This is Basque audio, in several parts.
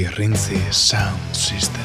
Rintzi Sound System.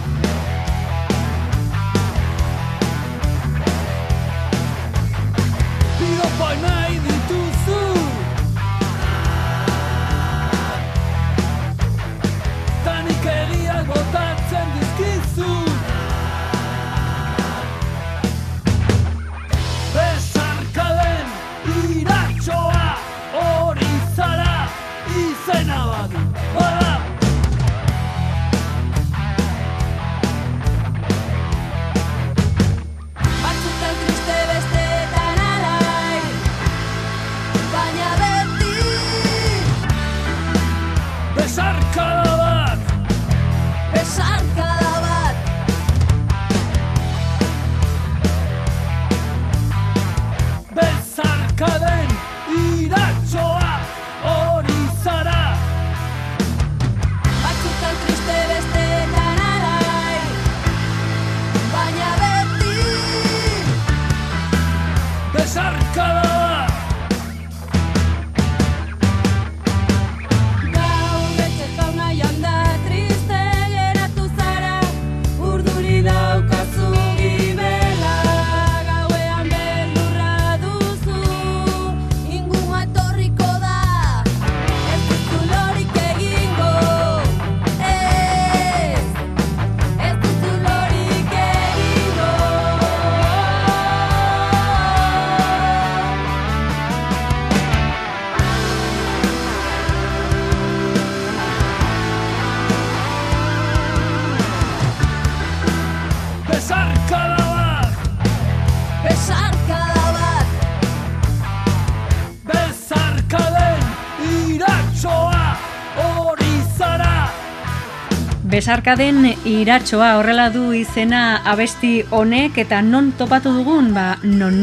Besarkaden iratxoa horrela du izena abesti honek eta non topatu dugun, non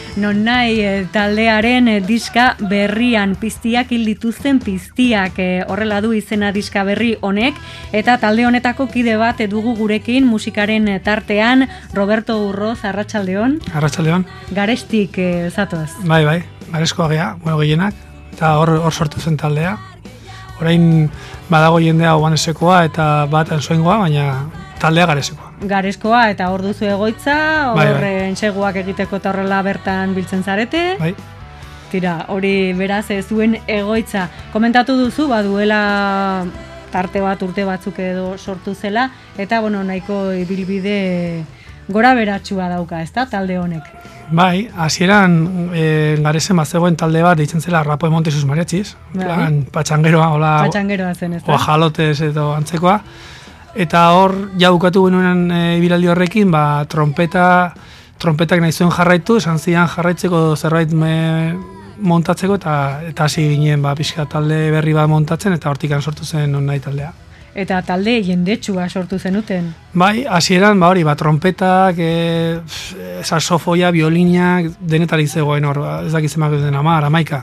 nahi taldearen diska berrian piztiak hil dituzten piztiak horrela du izena diska berri honek eta talde honetako kide bat dugu gurekin musikaren tartean Roberto Urroz, arratsaldeon. Arratsaldeon. Garestik zatoz. Bai, gareskoa gea, gehienak, eta hor sortu zen taldea. Orain badago jendea Obanesekoa eta bat Ansoaingoa, baina taldea Garesekoa. Gareskoa eta hor duzu egoitza, hor entseguak egiteko eta horrela bertan biltzen zarete. Bai. Tira, hori beraz zuen egoitza. Komentatu duzu, baduela tarte bat urte batzuk edo sortu zela, eta nahiko ibilbide gora beratxua dauka, ezta, talde honek? Bai, hasieran Garesen bazegoen talde bat deitzen zela Rapo de Montes y sus Mariachis, patxangeroa, patxangeroa zen, ezta? Jalotes edo antzekoa, eta hor jaukatu genuen ibiraldi horrekin, trompetak nahi zuen jarraitu, esan zian jarraitzeko zerbait montatzeko, eta hasi ginen pixka talde berri bat montatzen, eta hortikan sortu zen non nahi taldea. Eta talde jendetsua sortu zenuten? Bai, hasieran, trompetak, saxofoia, violinak, denetarik zegoen hor, ez dakizemak den 10, 11.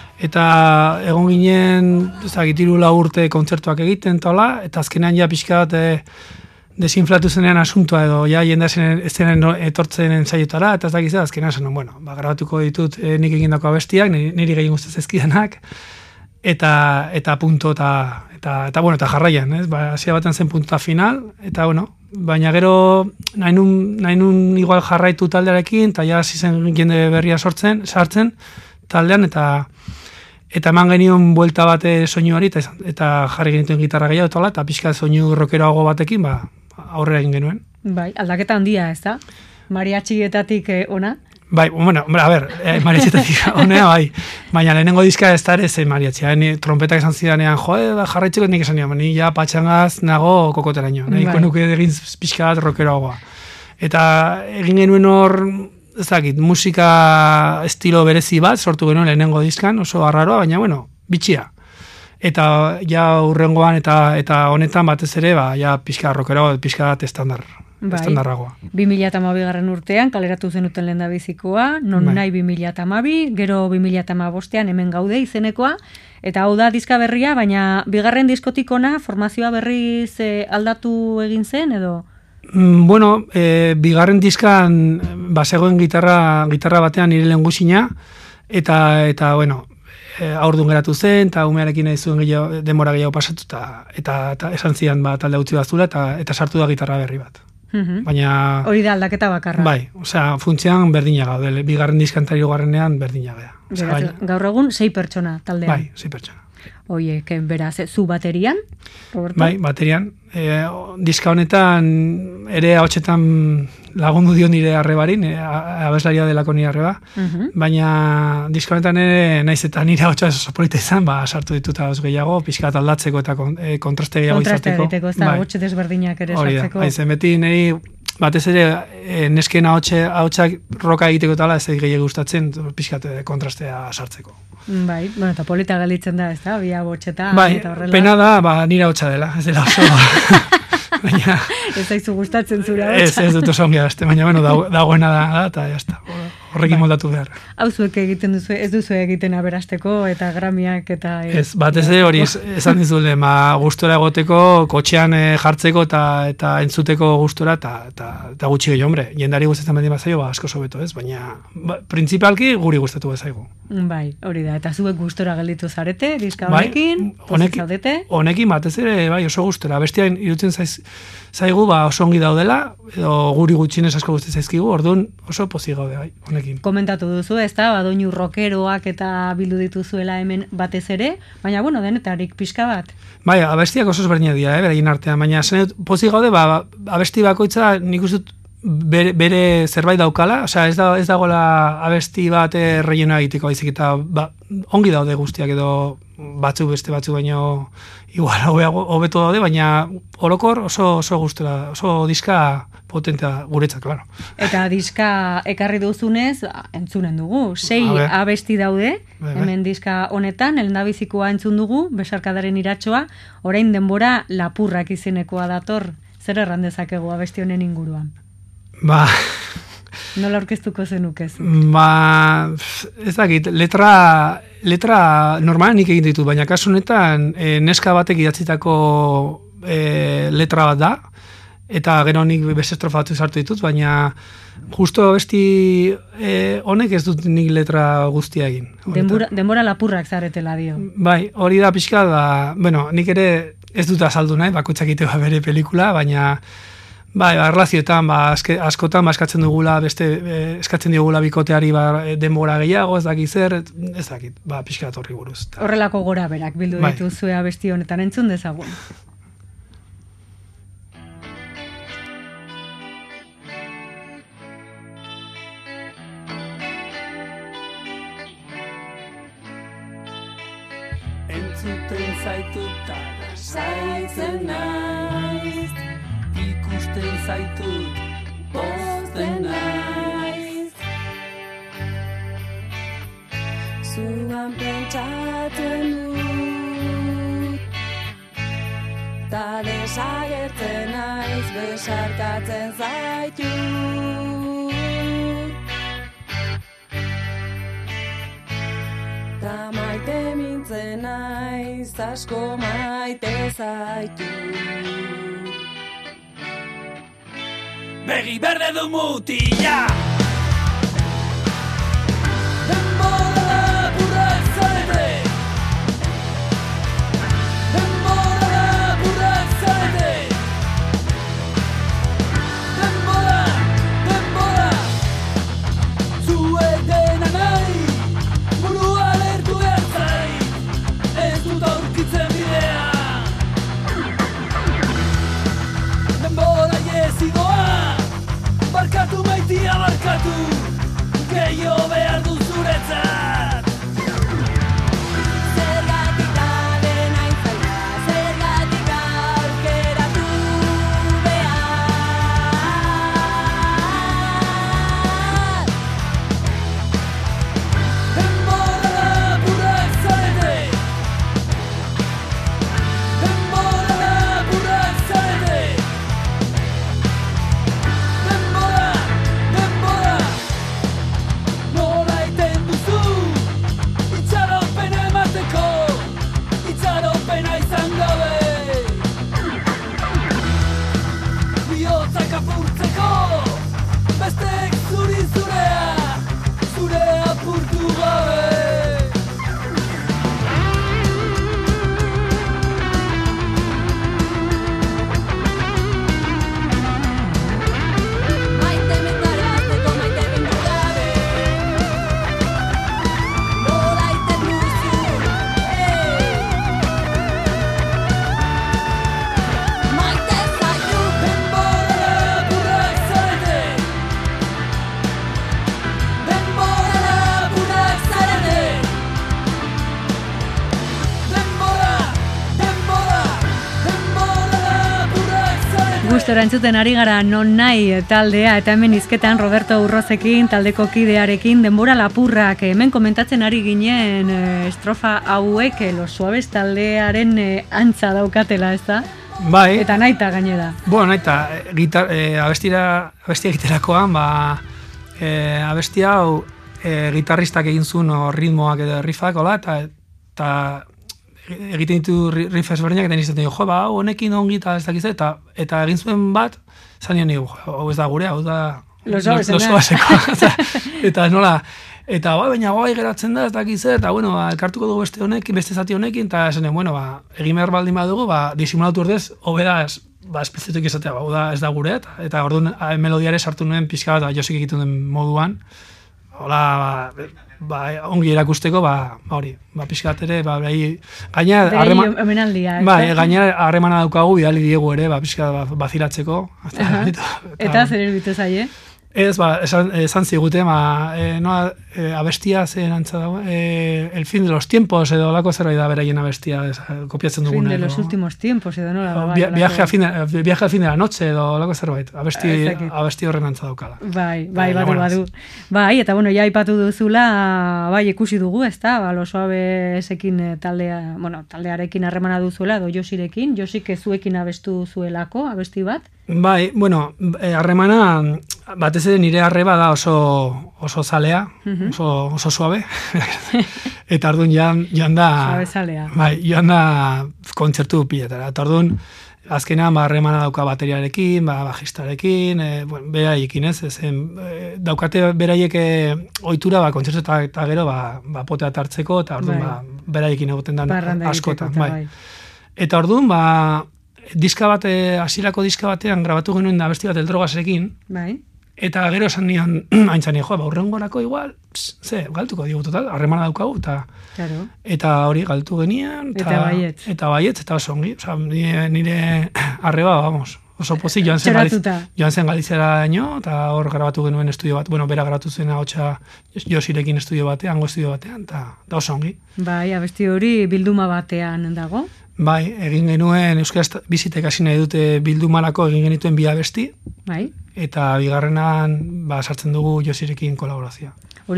Eta egon ginen, hiru lau urte kontzertuak egiten, eta azkenean pixka bat desinflatu zenean asuntoa edo, jendea zenen etortzen entzaiotara, eta ez dakize, azkenean zen, grabatuko ditut nik egindako abestiak, niri gehien guztez ezkidanak, eta punto, eta jarraian, hasia baten zen puntua final, eta baina gero nahi nun igual jarraitu taldearekin, eta hasi zen jende berria sartzen taldean, eta eman genion buelta bate soinu hori, eta jarri genituen gitarra gehiago, eta pixka soinu rockeroago batekin, aurrera egin genuen. Bai, aldaketa handia, ez da? Mariatxietatik ona? Bai, mariatxetatik honea, bai. Baina lehenengo diska ez da ere zen mariatxea. Trompetak esan zidanean, jarraitzeko nik esan nian, ni patxangaz nago kokoteraino. Nahiko nuke egin pixka bat rockeroagoa. Eta egin genuen hor, ez dakit, musika estilo berezi bat, sortu genuen lehenengo diskan, oso arraroa, baina, bitxia. Eta hurrengoan eta honetan batez ere, pixka rockeroa, pixka bat estandarragoa. 2012 urtean, kaleratu zenuten lehendabizikoa, non nahi 2012, gero 2015 hemen gaude izenekoa, eta hau da diska berria, baina bigarren diskotik ona formazioa berriz aldatu egin zen, edo? Bigarren diskan bazegoen gitarra batean nire lehengusina, eta aurdun geratu zen, eta umearekin nahi zuen denbora gehiago pasatu, eta esan zian talde utzi bazula, eta sartu da gitarra berri bat. Baina... Hori da aldaketa bakarra. Bai, funtzean berdina gaude, bigarren diskantari hirugarrenean berdina gea. Gaur egun 6 pertsona taldean. Bai, 6 pertsona. Oiek, beraz, zu baterian, Roberto? Bai, baterian. Diska honetan ere ahotsetan lagundu dio nire arrebarin, abeslaria delako nire arreba, baina diska honetan ere naiz eta nire ahotsa sopolita izan, sartu ditut ahotz gehiago, pixkat aldatzeko eta kontraste gehiago izateko. Kontraste egiteko, ez da ahotse desberdinak ere sartzeko. Hori da, beti niri batez ere nesken ahotsak roka egiteko tala ez gehiago gustatzen, pixkat kontrastea sartzeko. Bai, bueno, eta polita galitzen da, ez da, bi ahotsetan. Bai, pena da, nire ahotsa dela, ez dela oso. Baina... Ez zaizu gustatzen zure ahotsa. Ez dut oso ongi azte, baina, dagoena da, eta jazta. Horrekin moldatu behar. Hau zuek egiten duzu, ez duzu egiten aberasteko eta gramiak eta... Ez, batez hori esan dizule, gustora egoteko, kotxean jartzeko eta entzuteko gustora eta gutxi gehiago, hombre. Jendari gustatzen bendin bazaio, asko sobeto ez, baina principalki guri gustatu bezaigu. Bai, hori da, eta zuek gustora gelditu zarete, diska honekin, pozik zaudete? Honekin batez ere, bai, oso gustora. Bestiain irutzen zaigu, oso ongi daudela, edo guri gutxinez asko gustatzen zaizkigu, orduan oso pozik gaude, bai, honekin. Komentatu duzu, ez da, doinu rockeroak eta bildu dituzuela hemen batez ere, baina, bueno, denetarik pixka bat. Bai, abestiak oso ezberdinak dira, beraien artean, baina pozik gaude, abesti bakoitza nik uste bere zerbait daukala, osea, ez dagoela abesti bat relleno egiteko baizik eta ongi daude guztiak edo beste batzu baino igual hobeto daude, baina orokor oso gustora, oso diska potentea guretzat, claro. Eta diska ekarri duzunez, entzunen dugu, 6 abesti daude, hemen diska honetan, lehendabizikoa entzun dugu, Besarkadaren iratxoa, orain denbora lapurrak izenekoa dator, zer erran dezakegu abesti honen inguruan? Nola aurkeztuko zenukez? Ez dakit, letra normalen nik egin ditut, baina kasu honetan neska batek idatzitako letra bat da, eta gero nik beste estrofa batzu sartu ditut, baina justo besti honek ez dut nik letra guztia egin. Denbora lapurrak zaretela dio. Bai, hori da pixka da, nik ere ez dut azaldu nahi, bakoitzak egiteko bere pelikula, baina bai, erlazioetan, askotan eskatzen dugula, eskatzen digula bikoteari denbora gehiago, ez dakit zer, ez dakit, pixka bat horri buruz. Horrelako gora berak bildu dituzue abesti honetan entzun dezagun. Entzuten zaituta saitzen naiz, ikusten zaitut pozten naiz. Zuan pentsatzen dut, ta desagertzen naiz, besarkatzen zaitut. Ta maite mintzen naiz, asko maite zaitut. Begi berde du mutila, denbora lapurrak zarete, denbora lapurrak zarete, denbora, zuek dena nahi, burua lertu gertzai, ez dut aurkitzen bidea, denbora jezigoa, barkatu maitia barkatu. Gustora entzuten ari gara non nahi taldea, eta hemen hizketan Roberto Urrozekin, taldeko kidearekin, denbora lapurrak, hemen komentatzen ari ginen estrofa hauek, Los Suaves taldearen antza daukatela, ez da? Bai. Eta naita gainera. Bueno, naita, abestia egiterakoan, abestia hau gitarristak egin zuen ritmoak edo riffak, hola, eta egiten ditu riff ezberdinak, eta nizaten jo, honekin ongi eta ez dakiz, eta egin zuen bat, zan nion nigu, hau ez da gure, hau da Los Suaveseko. Eta nola, eta baina geratzen da, ez dakiz, eta bueno, elkartuko dugu beste zati honekin, eta esan, bueno, egin behar baldin badugu, disimulatu ordez, hobeda espezituk izatea, hau da ez da gure, eta orduan melodiare sartu nuen pixka bat, Josik egiten den moduan, hola, ongi erakusteko, hori, pixkat ere, gaina harremana daukagu, bidali diegu ere, pixkat bazilatzeko. Eta zer erbitu zaie? Ez, esan zigute, abestia zen antza dago, el fin de los tiempos, edo lako zerbait da beraien abestia, kopiatzen duguna. Fin de los últimos tiempos, edo nola. Viaje al fin de la noche, edo lako zerbait, abesti horren antza daukala. Badu. Bai, eta bueno, ja aipatu duzula, ikusi dugu, ez da, Los Suavesekin taldearekin harremana duzuela, edo Josirekin, Josik zuekin abestu zuelako, abesti bat? Bai, bueno, harremana, batez ere nire arreba da oso zalea, oso suabe, eta orduan joan da... Suabe zalea. Bai, joan da kontzertu piletara, eta orduan azkenean harremana dauka bateriarekin, bajistarekin, beraiekin ez, daukate beraiek ohitura kontzertu eta gero potea tartzeko, eta orduan beraiekin egoten den askotan. Eta orduan, diska bat, hasierako diska batean grabatu genuen da abesti bat El Drogasekin, eta gero esan nian, haintzan urrengorako igual, galtuko digu total, harremana daukagu, eta hori galtu genian, eta baietz, eta oso ongi, nire arreba, oso pozik, joan zen Galiziara daño, eta hor grabatu genuen estudio bat, bera grabatu zen ahotsa Josirekin estudio batean, eta oso ongi. Bai, abesti hori bilduma batean dago? Bai, egin genuen, Euskaraz bizitek hasi nahi dute bildumarako egin genituen bi abesti, eta bigarrenan sartzen dugu Josirekin kolaborazioa. Hori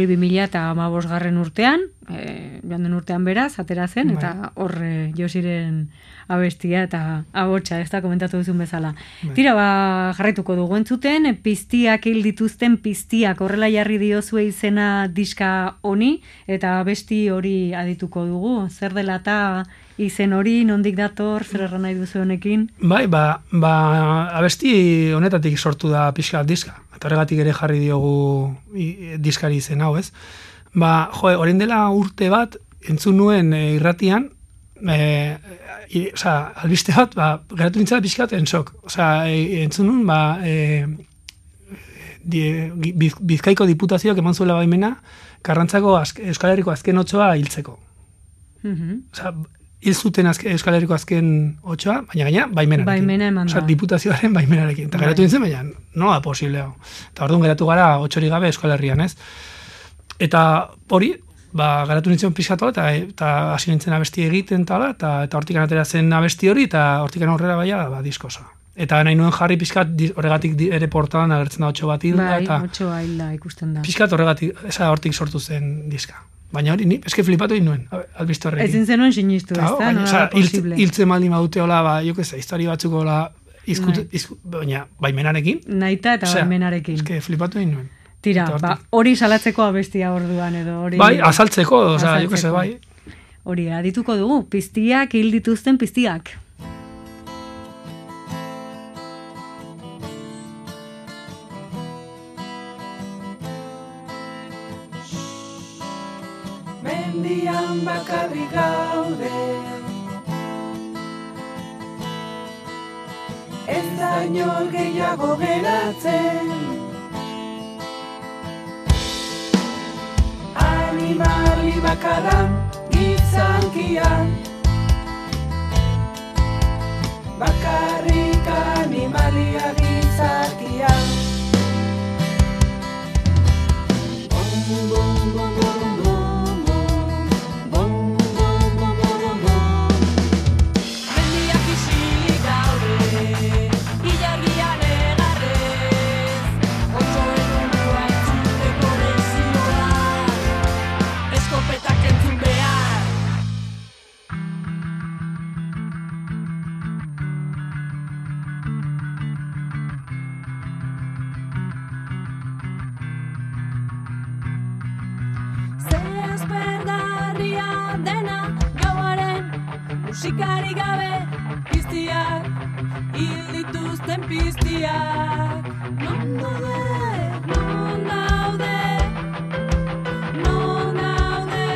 2015 urtean, joan den urtean beraz, atera zen, eta hor Josiren abestia eta ahotsa, ez da komentatu duzun bezala. Tira, jarraituko dugu entzuten, piztiak hil dituzten piztiak, horrela jarri diozue izena diska honi, eta abesti hori adituko dugu, zer dela eta izen hori, nondik dator, zer erran nahi duzu honekin? Bai, abesti honetatik sortu da pixka diska, eta horregatik ere jarri diogu diskari izen hau, ez? Orain dela urte bat, entzun nuen irratian, albiste bat, geratu nintzela pixkat ensok. Entzun nuen, Bizkaiko diputazioak eman zuela baimena, Karrantzako Euskal Herriko azken 8a hiltzeko. Hil zuten Euskal Herriko azken 8a, baina gaina baimenarekin. Baimena eman da. Diputazioaren baimenarekin. Eta geratu nintzen, baina nola posible hau. Eta orduan geratu gara 8 gabe Euskal Herrian, ez? Eta hori, garatu nintzen pixkatu eta hasi nintzen abesti egiten eta hortikan atera zen abesti hori eta hortikan aurrera diskosa. Eta nahi nuen jarri pixkat horregatik ere portadan agertzen da 8 bat hilda. Bai, 8 hilda ikusten da. Pixkat horregatik, hortik sortu zen diska. Baina hori, eske flipatu nuen, albiste horrekin. Ezin zenuen sinistu, ez da, nola posible. Hiltzen maldin badute hola, histori batzuk hola, baina baimenarekin. Naita eta baimenarekin. Eske flipatu nuen. Tira, hori salatzeko abestia orduan edo hori... Bai, azaltzeko, bai. Hori, adituko dugu, piztiak hil dituzten piztiak. Mendian bakarrik gaude, ez da inor gehiago geratzen, animali bakarra gitzankian, bakarrik animalia gitzakian. Bom, bom, bom, bom, bom, bom, bom, bom, bom, bom. Mendiak isilik daude, ilargi dena gauaren musikari gabe piztiak hil dituzten piztiak. Non daude, non daude, non daude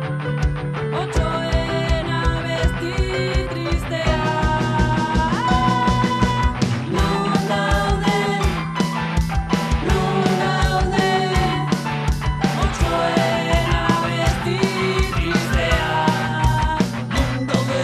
otsoen abesti tristeak. Non daude, non daude otsoen abesti tristeak. Non daude,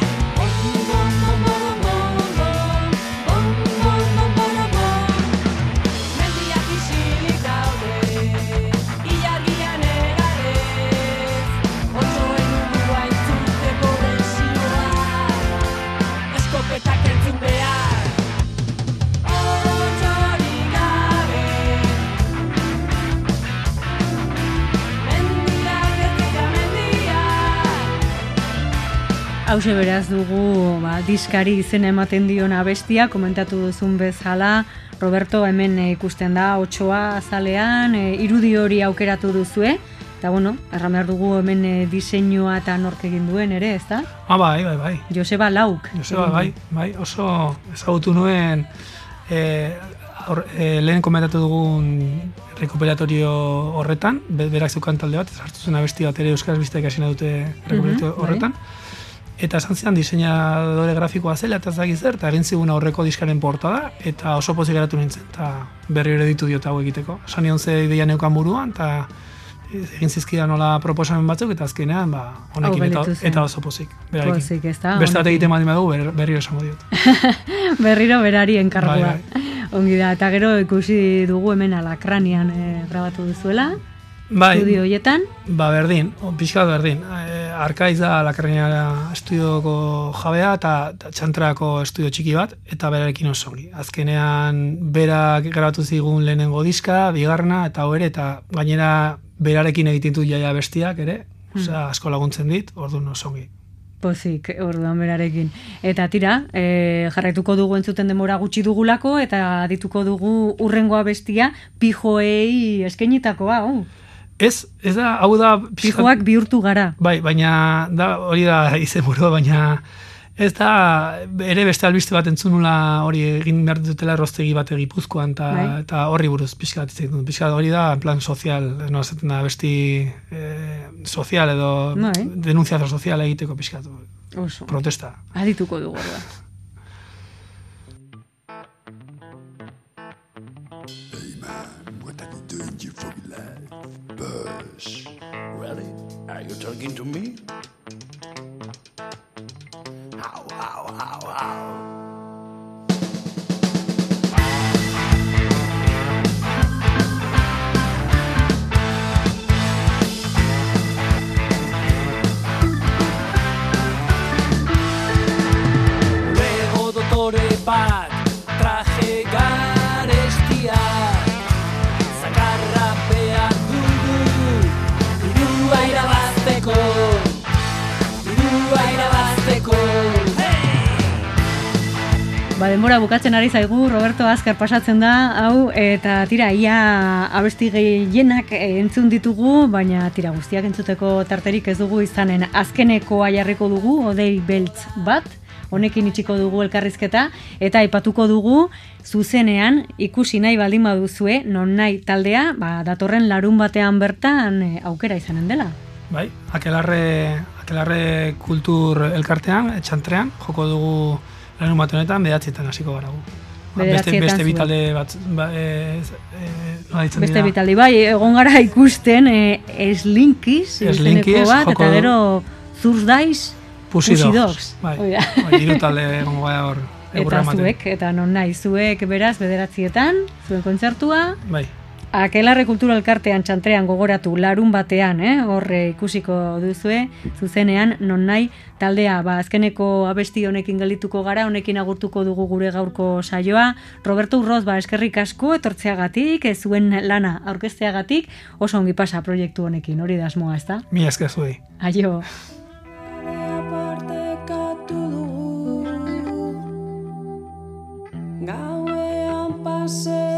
mendiak isilik daude, ilargian egarez, otsoen urdua entzuteko desioa, eskopetak entzun behar. Otsorik gabe, mendiak ez dira mendiak. Hauxe beraz dugu diskari izena ematen dion abestia, komentatu duzun bezala, Roberto, hemen ikusten da otsoa azalean, irudi hori aukeratu duzue, eta bueno, erran behar dugu hemen diseinua eta nork egin duen ere, ez da? Bai. Joseba Lauk. Joseba, bai, oso ezagutu nuen lehen komentatu dugun rekuperatorio horretan, berak zeukan talde bat, hartu zen abesti bat ere euskaraz bizteak hasi dute rekuperatorio horretan. Eta esan zidan diseinadore grafikoa zela eta ez dakit zer, eta egin zigun aurreko diskaren portada, eta oso pozik geratu nintzen, eta berri ere ditu diot hau egiteko. Esan nion ze ideia neukan buruan, eta egin zizkidan nola proposamen batzuk, eta azkenean, honekin eta oso pozik. Berarekin. Pozik, ez da? Beste bat egiten baldin badugu, berriro esango diot. Berriro berari enkargua. Bai. Ongi da, eta gero ikusi dugu hemen Alakranian grabatu duzuela, Bai, estudio hoietan. berdin, pixka berdin. Arkaiz da Alakrania estudioko jabea eta Txantrako estudio txiki bat, eta berarekin oso ongi. Azkenean berak grabatu zigun lehenengo diska, bigarrena, eta hau ere, eta gainera berarekin egiten dut jaia bestiak ere, osea, asko laguntzen dit, orduan oso ongi. Pozik, orduan berarekin. Eta tira, jarraituko dugu entzuten denbora gutxi dugulako, eta dituko dugu urrengoa bestia pijoei eskainitakoa, Ez da, hau da... Pijoak bihurtu gara. Bai, baina, hori da izenburua, baina ez da, ere beste albiste bat entzunula hori egin behar dutela errostegi bat Gipuzkoan, eta horri buruz pixka bat izaten dut. Pixka hori da, en plan sozial, no, zaten da, besti sozial edo denunziazio sozial egiteko pixka Oso. Protesta. Adituko dugu, orduan. Hey man, what are you doing your fucking life? Bush. Really? Are you talking to me? How? Lego dotore bat, traje garestia, zakarra behar dugu, dirua irabazteko, Denbora bukatzen ari zaigu, Roberto, azkar pasatzen da, hau, eta tira, ia abesti gehienak entzun ditugu, baina tira, guztiak entzuteko tarterik ez dugu izanen. Azkenekoa jarriko dugu, Odei Beltz bat, honekin itxiko dugu elkarrizketa, eta aipatuko dugu zuzenean ikusi nahi baldin baduzue, non nahi taldea, datorren larun batean bertan aukera izanen dela. Bai, Akelarre kultur elkartean, Txantrean, joko dugu larun bat honetan, 9etan hasiko gara gu. Beste bitalde bat, beste bitalde, bai, egon gara ikusten Slinkiz, izeneko bat, eta gero Thursdays, Pussy Dogs. Bai, hiru talde egongo gara hor. Eta zuek, eta non nahi, zuek beraz 9etan, zuen kontzertua. Bai. Akelarre kultura elkartean Txantrean gogoratu larun batean, horre ikusiko duzue, zuzenean, non nahi, taldea, azkeneko abesti honekin geldituko gara, honekin agurtuko dugu gure gaurko saioa. Roberto Urroz, eskerrik asko, etortzeagatik, zuen lana aurkezteagatik, oso ongi pasa proiektu honekin, hori da asmoa, ez da? Mila esker zuei. Aio. Gauean pasea